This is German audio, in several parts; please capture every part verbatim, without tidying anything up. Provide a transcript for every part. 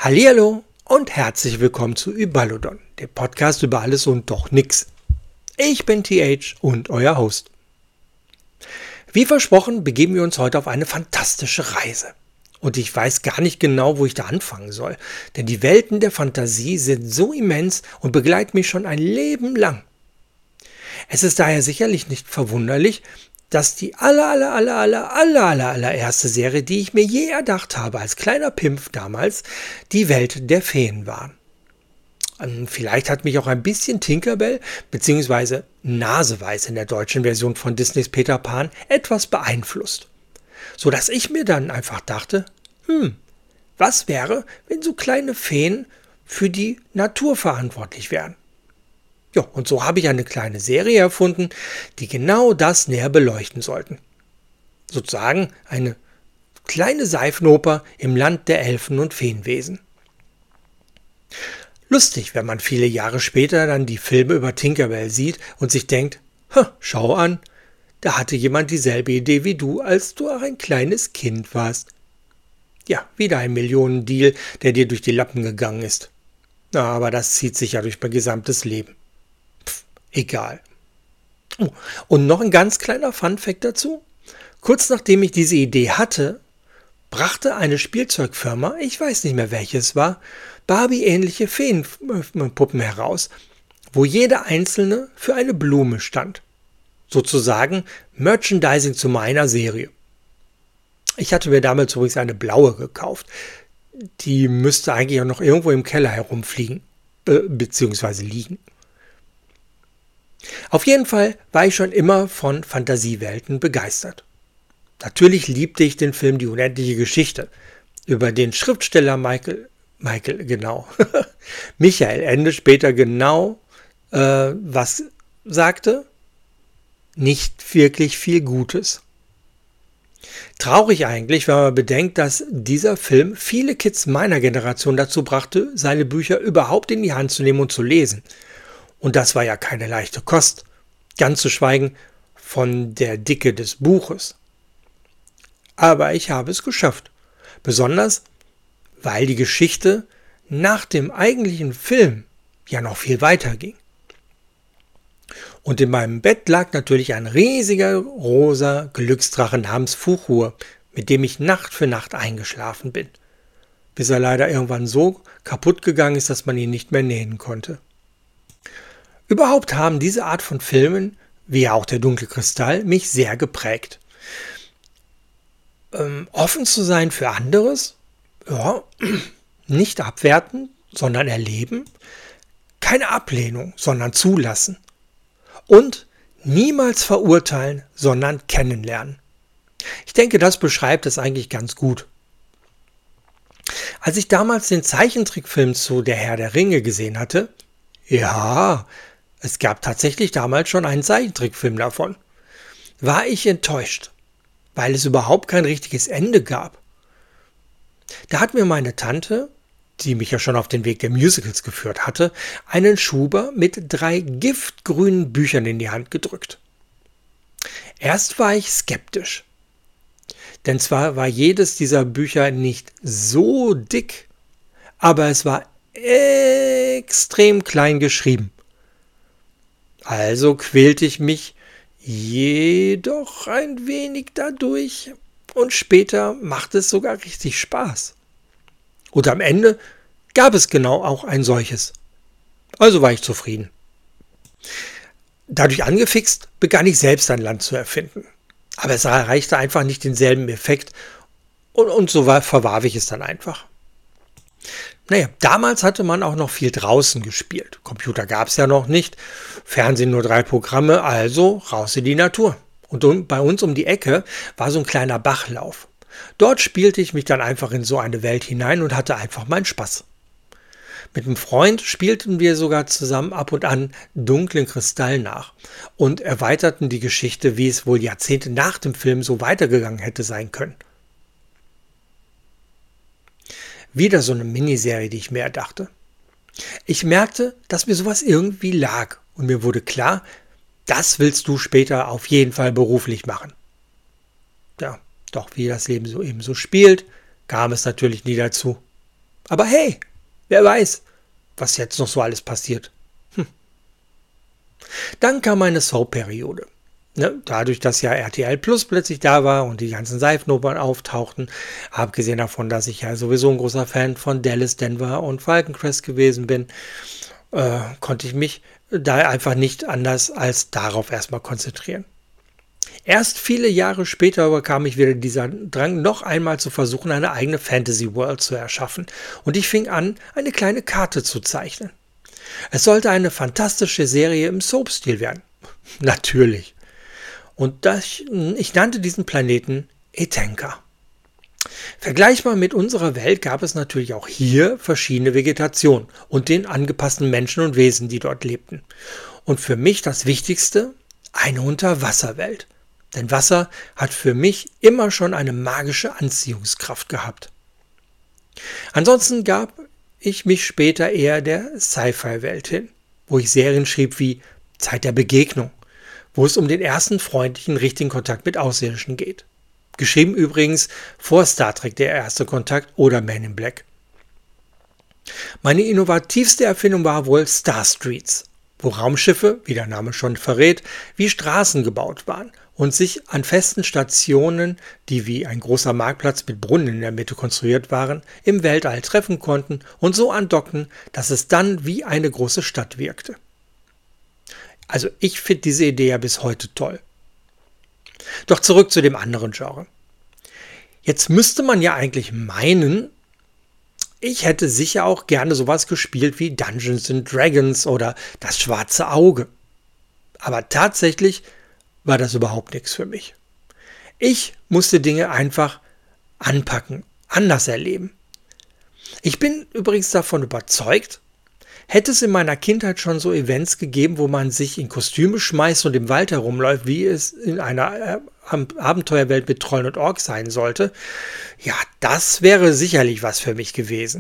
Hallihallo und herzlich willkommen zu Überlodon, dem Podcast über alles und doch nix. Ich bin T H und euer Host. Wie versprochen begeben wir uns heute auf eine fantastische Reise. Und ich weiß gar nicht genau, wo ich da anfangen soll, denn die Welten der Fantasie sind so immens und begleiten mich schon ein Leben lang. Es ist daher sicherlich nicht verwunderlich, dass die aller, aller, aller, aller, aller, aller, allererste Serie, die ich mir je erdacht habe, als kleiner Pimpf damals, die Welt der Feen war. Vielleicht hat mich auch ein bisschen Tinkerbell bzw. Naseweiß in der deutschen Version von Disneys Peter Pan etwas beeinflusst. So dass ich mir dann einfach dachte, hm, was wäre, wenn so kleine Feen für die Natur verantwortlich wären? Ja, und so habe ich eine kleine Serie erfunden, die genau das näher beleuchten sollten. Sozusagen eine kleine Seifenoper im Land der Elfen und Feenwesen. Lustig, wenn man viele Jahre später dann die Filme über Tinkerbell sieht und sich denkt, schau an, da hatte jemand dieselbe Idee wie du, als du auch ein kleines Kind warst. Ja, wieder ein Millionendeal, der dir durch die Lappen gegangen ist. Na, aber das zieht sich ja durch mein gesamtes Leben. Egal. Oh, und noch ein ganz kleiner Funfact dazu. Kurz nachdem ich diese Idee hatte, brachte eine Spielzeugfirma, ich weiß nicht mehr welches war, Barbie-ähnliche Feenpuppen heraus, wo jede einzelne für eine Blume stand. Sozusagen Merchandising zu meiner Serie. Ich hatte mir damals übrigens eine blaue gekauft. Die müsste eigentlich auch noch irgendwo im Keller herumfliegen, äh, beziehungsweise liegen. Auf jeden Fall war ich schon immer von Fantasiewelten begeistert. Natürlich liebte ich den Film Die unendliche Geschichte über den Schriftsteller Michael, Michael, genau, Michael Ende später genau, äh, was sagte? Nicht wirklich viel Gutes. Traurig eigentlich, wenn man bedenkt, dass dieser Film viele Kids meiner Generation dazu brachte, seine Bücher überhaupt in die Hand zu nehmen und zu lesen. Und das war ja keine leichte Kost, ganz zu schweigen von der Dicke des Buches. Aber ich habe es geschafft, besonders weil die Geschichte nach dem eigentlichen Film ja noch viel weiter ging. Und in meinem Bett lag natürlich ein riesiger rosa Glücksdrache namens Fuchur, mit dem ich Nacht für Nacht eingeschlafen bin, bis er leider irgendwann so kaputt gegangen ist, dass man ihn nicht mehr nähen konnte. Überhaupt haben diese Art von Filmen, wie auch der dunkle Kristall, mich sehr geprägt. Ähm, offen zu sein für anderes, ja, nicht abwerten, sondern erleben, keine Ablehnung, sondern zulassen und niemals verurteilen, sondern kennenlernen. Ich denke, das beschreibt es eigentlich ganz gut. Als ich damals den Zeichentrickfilm zu Der Herr der Ringe gesehen hatte, ja, es gab tatsächlich damals schon einen Zeichentrickfilm davon, war ich enttäuscht, weil es überhaupt kein richtiges Ende gab. Da hat mir meine Tante, die mich ja schon auf den Weg der Musicals geführt hatte, einen Schuber mit drei giftgrünen Büchern in die Hand gedrückt. Erst war ich skeptisch, denn zwar war jedes dieser Bücher nicht so dick, aber es war extrem klein geschrieben. Also quälte ich mich jedoch ein wenig dadurch und später machte es sogar richtig Spaß. Und am Ende gab es genau auch ein solches. Also war ich zufrieden. Dadurch angefixt begann ich selbst ein Land zu erfinden. Aber es erreichte einfach nicht denselben Effekt und, und so war, verwarf ich es dann einfach. Naja, damals hatte man auch noch viel draußen gespielt. Computer gab es ja noch nicht, Fernsehen nur drei Programme, also raus in die Natur. Und bei uns um die Ecke war so ein kleiner Bachlauf. Dort spielte ich mich dann einfach in so eine Welt hinein und hatte einfach meinen Spaß. Mit einem Freund spielten wir sogar zusammen ab und an Dunklen Kristall nach und erweiterten die Geschichte, wie es wohl Jahrzehnte nach dem Film so weitergegangen hätte sein können. Wieder so eine Miniserie, die ich mir erdachte. Ich merkte, dass mir sowas irgendwie lag und mir wurde klar, das willst du später auf jeden Fall beruflich machen. Ja, doch wie das Leben so eben so spielt, kam es natürlich nie dazu. Aber hey, wer weiß, was jetzt noch so alles passiert. Hm. Dann kam meine Soap-Periode. Ne, dadurch, dass ja R T L Plus plötzlich da war und die ganzen Seifenopern auftauchten, abgesehen davon, dass ich ja sowieso ein großer Fan von Dallas, Denver und Falcon Crest gewesen bin, äh, konnte ich mich da einfach nicht anders als darauf erstmal konzentrieren. Erst viele Jahre später bekam ich wieder dieser Drang, noch einmal zu versuchen, eine eigene Fantasy World zu erschaffen. Und ich fing an, eine kleine Karte zu zeichnen. Es sollte eine fantastische Serie im Soap-Stil werden. Natürlich. Und das, ich nannte diesen Planeten Etenka. Vergleichbar mit unserer Welt gab es natürlich auch hier verschiedene Vegetation und den angepassten Menschen und Wesen, die dort lebten. Und für mich das Wichtigste, eine Unterwasserwelt. Denn Wasser hat für mich immer schon eine magische Anziehungskraft gehabt. Ansonsten gab ich mich später eher der Sci-Fi-Welt hin, wo ich Serien schrieb wie Zeit der Begegnung, wo es um den ersten freundlichen, richtigen Kontakt mit Außerirdischen geht. Geschrieben übrigens vor Star Trek der erste Kontakt oder Man in Black. Meine innovativste Erfindung war wohl Star Streets, wo Raumschiffe, wie der Name schon verrät, wie Straßen gebaut waren und sich an festen Stationen, die wie ein großer Marktplatz mit Brunnen in der Mitte konstruiert waren, im Weltall treffen konnten und so andockten, dass es dann wie eine große Stadt wirkte. Also ich finde diese Idee ja bis heute toll. Doch zurück zu dem anderen Genre. Jetzt müsste man ja eigentlich meinen, ich hätte sicher auch gerne sowas gespielt wie Dungeons and Dragons oder Das Schwarze Auge. Aber tatsächlich war das überhaupt nichts für mich. Ich musste Dinge einfach anpacken, anders erleben. Ich bin übrigens davon überzeugt, hätte es in meiner Kindheit schon so Events gegeben, wo man sich in Kostüme schmeißt und im Wald herumläuft, wie es in einer äh, Abenteuerwelt mit Trollen und Orks sein sollte, ja, das wäre sicherlich was für mich gewesen.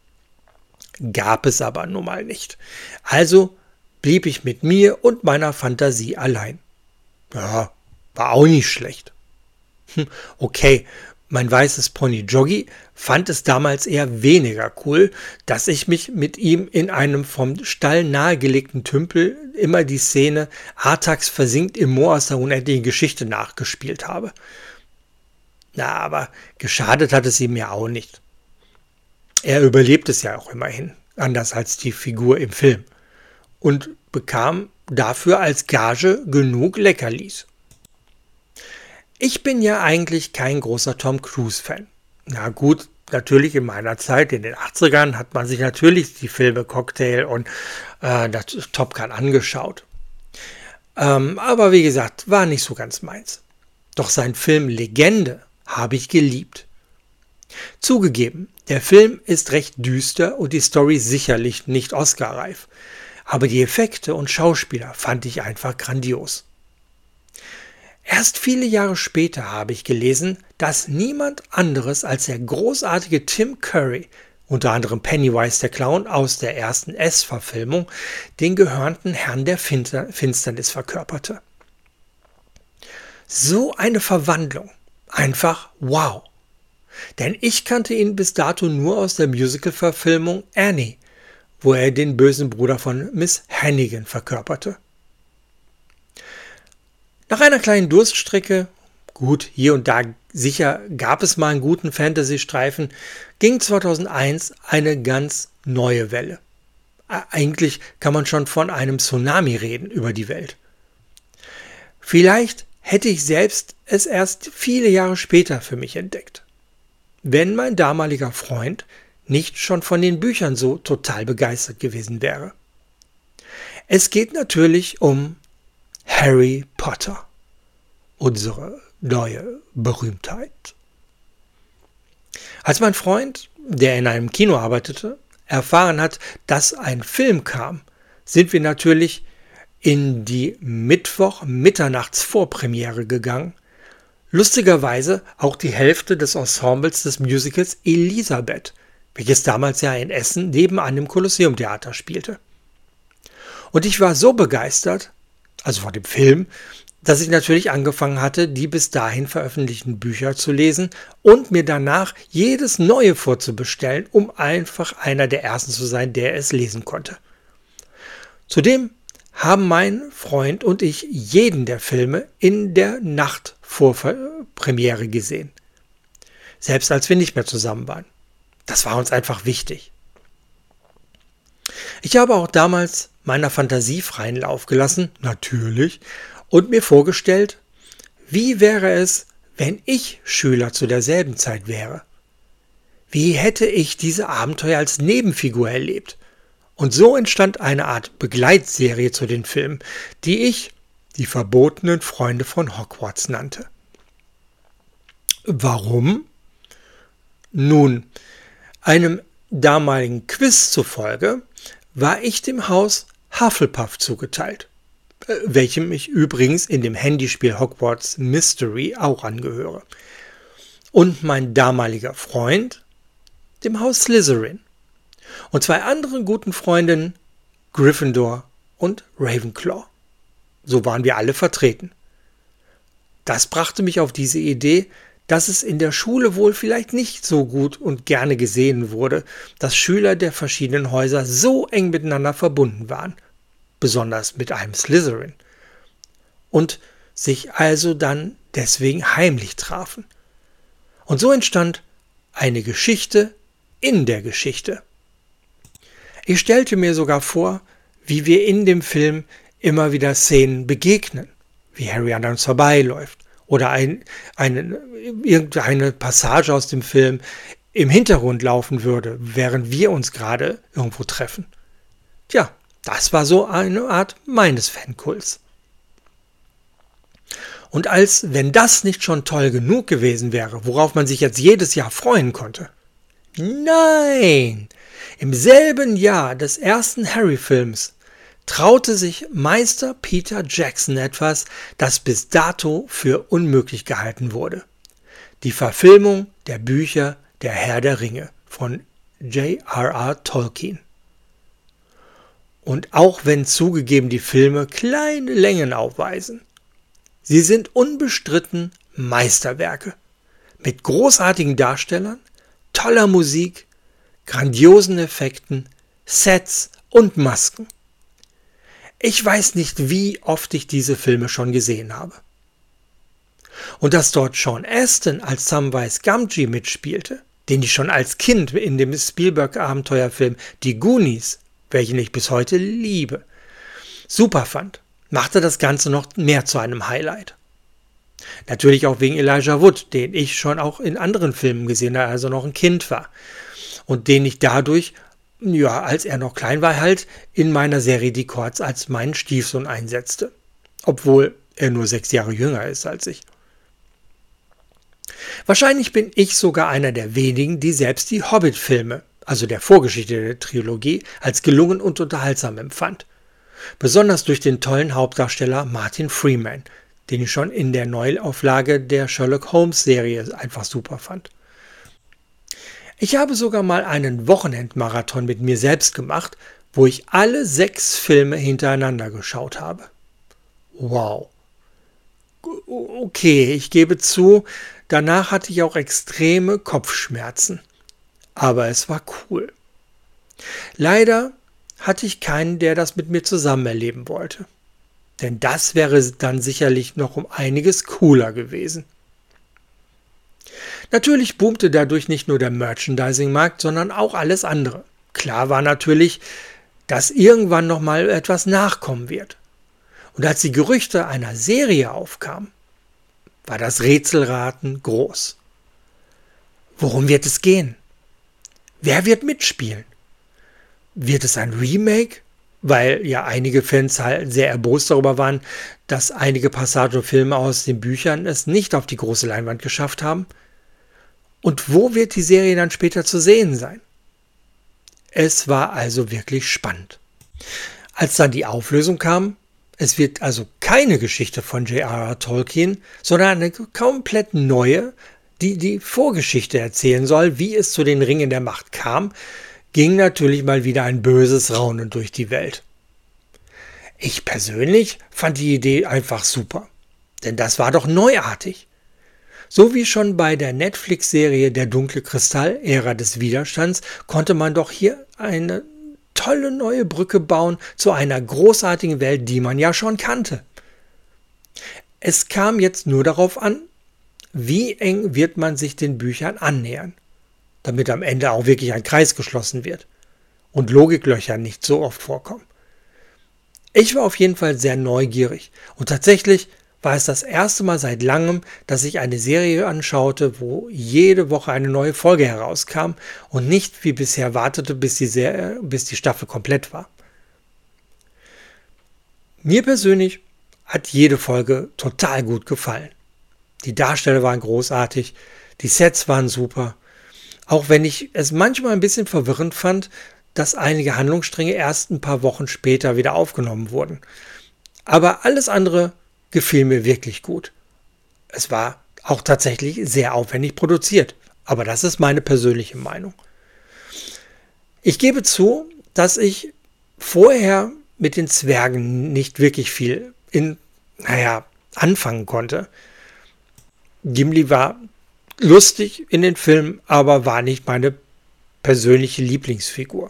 Gab es aber nun mal nicht. Also blieb ich mit mir und meiner Fantasie allein. Ja, war auch nicht schlecht. Hm, okay, mein weißes Pony Joggy fand es damals eher weniger cool, dass ich mich mit ihm in einem vom Stall nahegelegten Tümpel immer die Szene Artax versinkt im Moor aus der unendlichen Geschichte nachgespielt habe. Na, aber geschadet hat es ihm ja auch nicht. Er überlebt es ja auch immerhin, anders als die Figur im Film, und bekam dafür als Gage genug Leckerlis. Ich bin ja eigentlich kein großer Tom Cruise-Fan. Na gut, natürlich in meiner Zeit, in den achtzigern, hat man sich natürlich die Filme Cocktail und äh, das Top Gun angeschaut. Ähm, aber wie gesagt, war nicht so ganz meins. Doch sein Film Legende habe ich geliebt. Zugegeben, der Film ist recht düster und die Story sicherlich nicht Oscar-reif. Aber die Effekte und Schauspieler fand ich einfach grandios. Erst viele Jahre später habe ich gelesen, dass niemand anderes als der großartige Tim Curry, unter anderem Pennywise der Clown aus der ersten S-Verfilmung, den gehörnten Herrn der Finsternis verkörperte. So eine Verwandlung. Einfach wow. Denn ich kannte ihn bis dato nur aus der Musical-Verfilmung Annie, wo er den bösen Bruder von Miss Hannigan verkörperte. Nach einer kleinen Durststrecke, gut, hier und da sicher gab es mal einen guten Fantasy-Streifen, ging zweitausendeins eine ganz neue Welle. Eigentlich kann man schon von einem Tsunami reden über die Welt. Vielleicht hätte ich selbst es erst viele Jahre später für mich entdeckt, wenn mein damaliger Freund nicht schon von den Büchern so total begeistert gewesen wäre. Es geht natürlich um Harry Potter, unsere neue Berühmtheit. Als mein Freund, der in einem Kino arbeitete, erfahren hat, dass ein Film kam, sind wir natürlich in die Mittwoch-Mitternachts-Vorpremiere gegangen. Lustigerweise auch die Hälfte des Ensembles des Musicals Elisabeth, welches damals ja in Essen nebenan im Kolosseum-Theater spielte. Und ich war so begeistert, also von dem Film, dass ich natürlich angefangen hatte, die bis dahin veröffentlichten Bücher zu lesen und mir danach jedes neue vorzubestellen, um einfach einer der Ersten zu sein, der es lesen konnte. Zudem haben mein Freund und ich jeden der Filme in der Nacht vor Premiere gesehen. Selbst als wir nicht mehr zusammen waren. Das war uns einfach wichtig. Ich habe auch damals meiner Fantasie freien Lauf gelassen, natürlich, und mir vorgestellt, wie wäre es, wenn ich Schüler zu derselben Zeit wäre? Wie hätte ich diese Abenteuer als Nebenfigur erlebt? Und so entstand eine Art Begleitserie zu den Filmen, die ich die verbotenen Freunde von Hogwarts nannte. Warum? Nun, einem damaligen Quiz zufolge war ich dem Haus Hufflepuff zugeteilt, welchem ich übrigens in dem Handyspiel Hogwarts Mystery auch angehöre. Und mein damaliger Freund dem Haus Slytherin. Und zwei anderen guten Freundinnen, Gryffindor und Ravenclaw. So waren wir alle vertreten. Das brachte mich auf diese Idee, dass es in der Schule wohl vielleicht nicht so gut und gerne gesehen wurde, dass Schüler der verschiedenen Häuser so eng miteinander verbunden waren, besonders mit einem Slytherin, und sich also dann deswegen heimlich trafen. Und so entstand eine Geschichte in der Geschichte. Ich stellte mir sogar vor, wie wir in dem Film immer wieder Szenen begegnen, wie Harry an uns vorbeiläuft oder ein, eine, irgendeine Passage aus dem Film im Hintergrund laufen würde, während wir uns gerade irgendwo treffen. Tja, das war so eine Art meines Fankults. Und als wenn das nicht schon toll genug gewesen wäre, worauf man sich jetzt jedes Jahr freuen konnte. Nein! Im selben Jahr des ersten Harry-Films traute sich Meister Peter Jackson etwas, das bis dato für unmöglich gehalten wurde. Die Verfilmung der Bücher Der Herr der Ringe von J R R Tolkien. Und auch wenn zugegeben die Filme kleine Längen aufweisen, sie sind unbestritten Meisterwerke mit großartigen Darstellern, toller Musik, grandiosen Effekten, Sets und Masken. Ich weiß nicht, wie oft ich diese Filme schon gesehen habe. Und dass dort Sean Astin als Samwise Gamgee mitspielte, den ich schon als Kind in dem Spielberg-Abenteuerfilm Die Goonies, welchen ich bis heute liebe, super fand, machte das Ganze noch mehr zu einem Highlight. Natürlich auch wegen Elijah Wood, den ich schon auch in anderen Filmen gesehen habe, also noch ein Kind war. Und den ich dadurch, ja, als er noch klein war, halt in meiner Serie Die Cords als meinen Stiefsohn einsetzte. Obwohl er nur sechs Jahre jünger ist als ich. Wahrscheinlich bin ich sogar einer der wenigen, die selbst die Hobbit-Filme, also der Vorgeschichte der Trilogie, als gelungen und unterhaltsam empfand. Besonders durch den tollen Hauptdarsteller Martin Freeman, den ich schon in der Neuauflage der Sherlock Holmes-Serie einfach super fand. Ich habe sogar mal einen Wochenendmarathon mit mir selbst gemacht, wo ich alle sechs Filme hintereinander geschaut habe. Wow. Okay, ich gebe zu, danach hatte ich auch extreme Kopfschmerzen. Aber es war cool. Leider hatte ich keinen, der das mit mir zusammen erleben wollte. Denn das wäre dann sicherlich noch um einiges cooler gewesen. Natürlich boomte dadurch nicht nur der Merchandising-Markt, sondern auch alles andere. Klar war natürlich, dass irgendwann noch mal etwas nachkommen wird. Und als die Gerüchte einer Serie aufkamen, war das Rätselraten groß. Worum wird es gehen? Wer wird mitspielen? Wird es ein Remake? Weil ja einige Fans halt sehr erbost darüber waren, dass einige Passagen und Filme aus den Büchern es nicht auf die große Leinwand geschafft haben. Und wo wird die Serie dann später zu sehen sein? Es war also wirklich spannend. Als dann die Auflösung kam, es wird also keine Geschichte von J R R Tolkien, sondern eine komplett neue, die die Vorgeschichte erzählen soll, wie es zu den Ringen der Macht kam, ging natürlich mal wieder ein böses Raunen durch die Welt. Ich persönlich fand die Idee einfach super. Denn das war doch neuartig. So wie schon bei der Netflix-Serie Der dunkle Kristall, Ära des Widerstands, konnte man doch hier eine tolle neue Brücke bauen zu einer großartigen Welt, die man ja schon kannte. Es kam jetzt nur darauf an, wie eng wird man sich den Büchern annähern, damit am Ende auch wirklich ein Kreis geschlossen wird und Logiklöcher nicht so oft vorkommen. Ich war auf jeden Fall sehr neugierig und tatsächlich war es das erste Mal seit langem, dass ich eine Serie anschaute, wo jede Woche eine neue Folge herauskam und nicht wie bisher wartete, bis die, Serie, bis die Staffel komplett war. Mir persönlich hat jede Folge total gut gefallen. Die Darsteller waren großartig, die Sets waren super, auch wenn ich es manchmal ein bisschen verwirrend fand, dass einige Handlungsstränge erst ein paar Wochen später wieder aufgenommen wurden. Aber alles andere gefiel mir wirklich gut. Es war auch tatsächlich sehr aufwendig produziert, aber das ist meine persönliche Meinung. Ich gebe zu, dass ich vorher mit den Zwergen nicht wirklich viel in, naja, anfangen konnte. Gimli war lustig in den Filmen, aber war nicht meine persönliche Lieblingsfigur.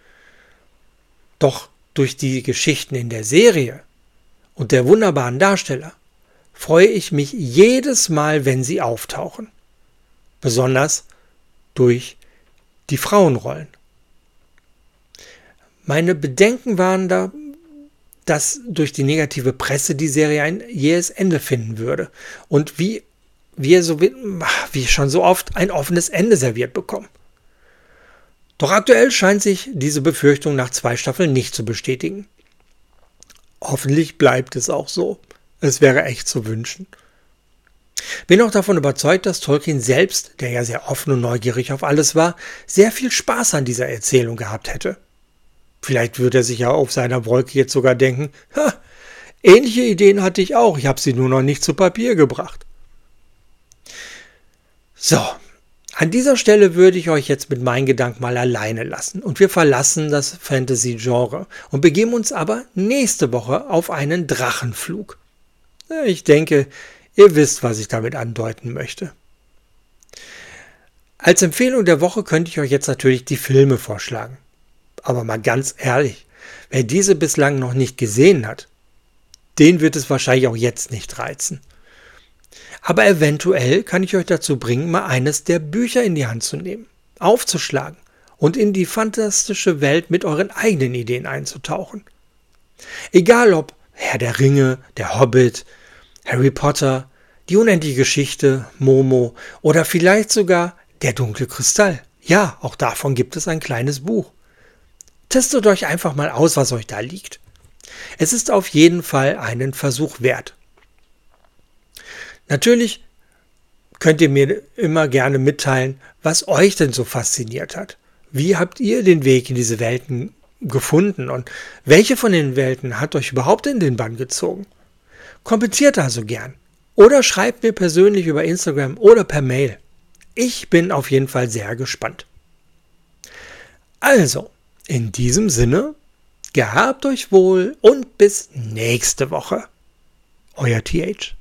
Doch durch die Geschichten in der Serie und der wunderbaren Darsteller freue ich mich jedes Mal, wenn sie auftauchen. Besonders durch die Frauenrollen. Meine Bedenken waren da, dass durch die negative Presse die Serie ein jähes Ende finden würde und wie wir so wie schon so oft ein offenes Ende serviert bekommen. Doch aktuell scheint sich diese Befürchtung nach zwei Staffeln nicht zu bestätigen. Hoffentlich bleibt es auch so. Es wäre echt zu wünschen. Bin auch davon überzeugt, dass Tolkien selbst, der ja sehr offen und neugierig auf alles war, sehr viel Spaß an dieser Erzählung gehabt hätte. Vielleicht würde er sich ja auf seiner Wolke jetzt sogar denken, ha, ähnliche Ideen hatte ich auch, ich habe sie nur noch nicht zu Papier gebracht. So, an dieser Stelle würde ich euch jetzt mit meinen Gedanken mal alleine lassen und wir verlassen das Fantasy-Genre und begeben uns aber nächste Woche auf einen Drachenflug. Ich denke, ihr wisst, was ich damit andeuten möchte. Als Empfehlung der Woche könnte ich euch jetzt natürlich die Filme vorschlagen. Aber mal ganz ehrlich, wer diese bislang noch nicht gesehen hat, den wird es wahrscheinlich auch jetzt nicht reizen. Aber eventuell kann ich euch dazu bringen, mal eines der Bücher in die Hand zu nehmen, aufzuschlagen und in die fantastische Welt mit euren eigenen Ideen einzutauchen. Egal ob Herr der Ringe, der Hobbit, Harry Potter, die unendliche Geschichte, Momo oder vielleicht sogar der dunkle Kristall. Ja, auch davon gibt es ein kleines Buch. Testet euch einfach mal aus, was euch da liegt. Es ist auf jeden Fall einen Versuch wert. Natürlich könnt ihr mir immer gerne mitteilen, was euch denn so fasziniert hat. Wie habt ihr den Weg in diese Welten gefunden und welche von den Welten hat euch überhaupt in den Bann gezogen? Kommentiert also gern oder schreibt mir persönlich über Instagram oder per Mail. Ich bin auf jeden Fall sehr gespannt. Also, in diesem Sinne, gehabt euch wohl und bis nächste Woche. Euer T H.